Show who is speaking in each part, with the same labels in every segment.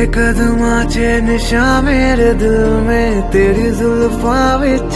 Speaker 1: तेरे कदमां च निशा मेरे दिल में, तेरी जुल्फां विच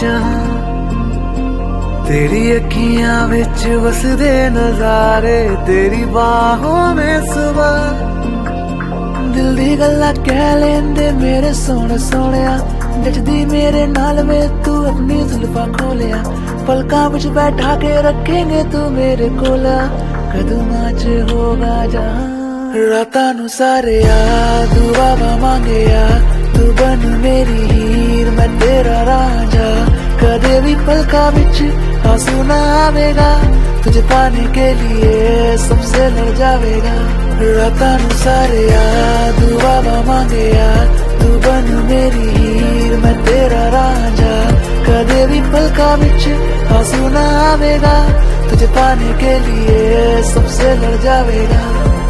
Speaker 1: तेरी अखियां विच वसदे नजारे, तेरी बाहों में सुबह दिल दी गल्लां कह लेंदे मेरे सोने सोहणिया। जचदी मेरे नाल वे तू अपनी जुल्फां खोलिया, पलकां विच बैठा के रखेंगे तू मेरे कोल। कदमां च होगा जहां रातां नू सारे दुआवां मांगिया, तू बन मेरी हीर मैं तेरा रांझा। कदे भी पलकां विच आंसू ना आवेगा, तुझे पाने के लिए सबसे लड़ जावेगा। रातां नू सारे दुआवां मांगिया, तू बन मेरी हीर मैं तेरा रांझा। कदे भी पलकां विच आंसू ना आवेगा, तुझे पाने के लिए सबसे लड़ जावेगा।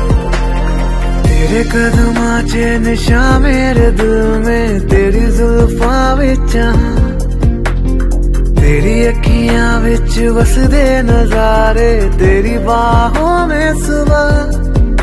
Speaker 1: तेरे कदमां च निशा मेरे दिल में, तेरी जुल्फां विच तेरी अखियां विच वसदे नजारे, तेरी बाहों में सुबह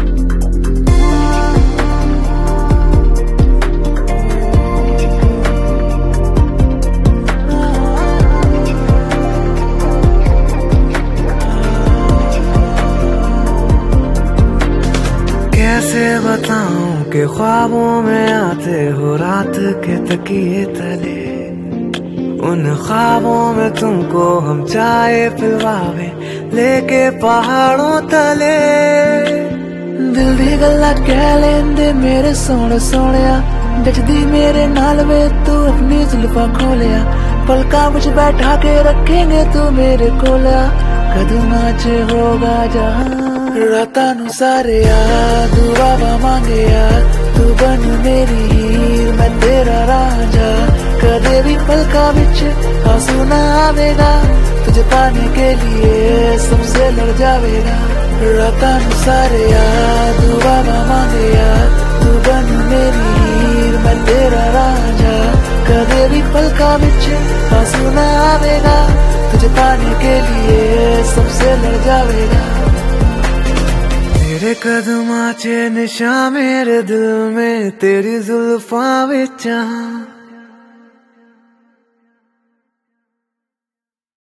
Speaker 1: कैसे बताऊं कि ख्वाबों में आते हो रात के तकिए तले। उन ख्वाबों में तुमको हम चाय पिलवावे लेके पहाड़ों तले। दिल दी गल्लां कह लेंदे मेरे सोने सोहणिया। जचदी मेरे नाल वे तू अपनी जुल्फां खोलिया, पलकां विच बैठा के रखेंगे तू मेरे कोल। कदमां च होगा जहां रातां नू सारे दुआवां मांगिया, तू बन मेरी हीर मैं तेरा रांझा। कदे भी पलकां विच आंसू ना आवेगा, तुझे पाने के लिए सबसे लड़ जावेगा। रातां नू सारे दुआवां मांगिया, तू बन मेरी हीर मैं तेरा रांझा। कदे भी पलकां विच आंसू ना आवेगा, तुझे पाने के लिए सबसे लड़ जावेगा। तेरे कदमां च निशा मेरे दिल में, तेरी जुल्फां विच